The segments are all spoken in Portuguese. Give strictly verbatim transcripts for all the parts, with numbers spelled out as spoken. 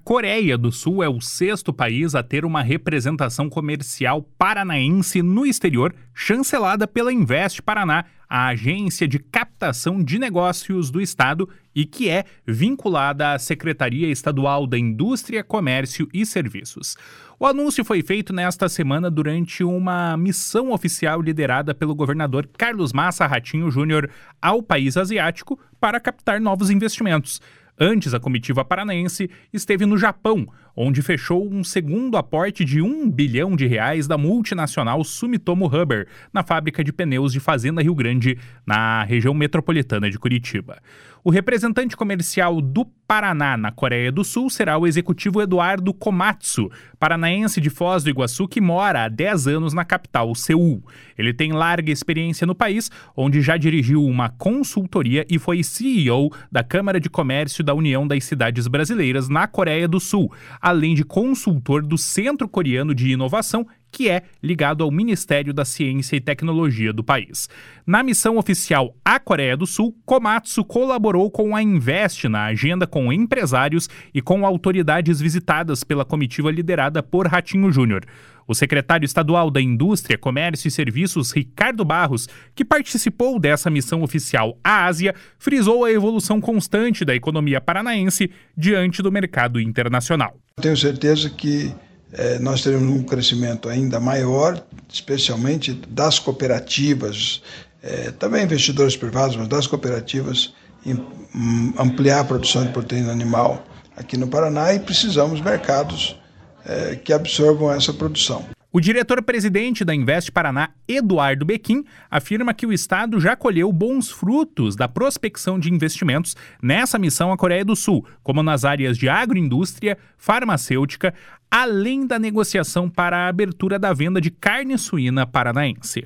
Coreia do Sul é o sexto país a ter uma representação comercial paranaense no exterior, chancelada pela Invest Paraná, a agência de captação de negócios do Estado e que é vinculada à Secretaria Estadual da Indústria, Comércio e Serviços. O anúncio foi feito nesta semana durante uma missão oficial liderada pelo governador Carlos Massa Ratinho Júnior ao país asiático para captar novos investimentos. Antes, a comitiva paranaense esteve no Japão, onde fechou um segundo aporte de um bilhão de reais da multinacional Sumitomo Rubber, na fábrica de pneus de Fazenda Rio Grande, na região metropolitana de Curitiba. O representante comercial do Paraná na Coreia do Sul será o executivo Eduardo Komatsu, paranaense de Foz do Iguaçu que mora há dez anos na capital, Seul. Ele tem larga experiência no país, onde já dirigiu uma consultoria e foi C E O da Câmara de Comércio da União das Cidades Brasileiras na Coreia do Sul, além de consultor do Centro Coreano de Inovação, que é ligado ao Ministério da Ciência e Tecnologia do país. Na missão oficial à Coreia do Sul, Komatsu colaborou com a Invest na agenda com empresários e com autoridades visitadas pela comitiva liderada por Ratinho Júnior. O secretário estadual da Indústria, Comércio e Serviços, Ricardo Barros, que participou dessa missão oficial à Ásia, frisou a evolução constante da economia paranaense diante do mercado internacional. Tenho certeza que É, nós teremos um crescimento ainda maior, especialmente das cooperativas, é, também investidores privados, mas das cooperativas, em, um, ampliar a produção de proteína animal aqui no Paraná e precisamos de mercados é, que absorvam essa produção. O diretor-presidente da Invest Paraná, Eduardo Bequim, afirma que o Estado já colheu bons frutos da prospecção de investimentos nessa missão à Coreia do Sul, como nas áreas de agroindústria, farmacêutica, além da negociação para a abertura da venda de carne suína paranaense.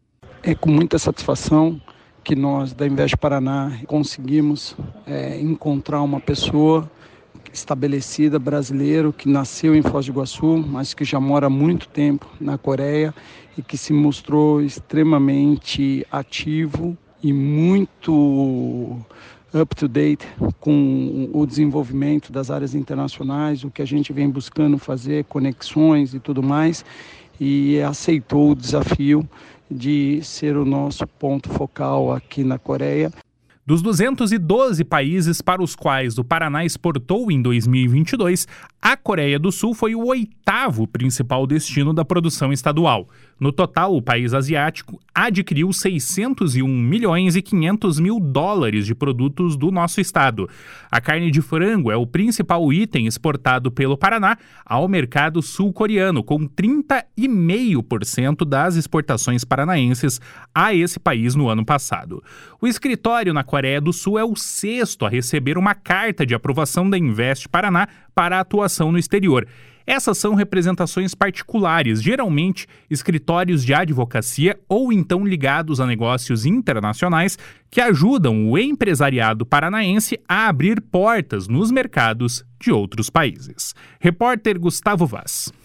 É com muita satisfação que nós, da Invest Paraná, conseguimos é, encontrar uma pessoa estabelecida, brasileiro, que nasceu em Foz do Iguaçu, mas que já mora há muito tempo na Coreia e que se mostrou extremamente ativo e muito up-to-date com o desenvolvimento das áreas internacionais, o que a gente vem buscando fazer, conexões e tudo mais, e aceitou o desafio de ser o nosso ponto focal aqui na Coreia. Dos duzentos e doze países para os quais o Paraná exportou em dois mil e vinte e dois, a Coreia do Sul foi o oitavo principal destino da produção estadual. No total, o país asiático adquiriu seiscentos e um milhões e quinhentos mil dólares de produtos do nosso estado. A carne de frango é o principal item exportado pelo Paraná ao mercado sul-coreano, com trinta vírgula cinco por cento das exportações paranaenses a esse país no ano passado. O escritório na Coreia do Sul é o sexto a receber uma carta de aprovação da Invest Paraná para a atuação no exterior. Essas são representações particulares, geralmente escritórios de advocacia ou então ligados a negócios internacionais que ajudam o empresariado paranaense a abrir portas nos mercados de outros países. Repórter Gustavo Vaz.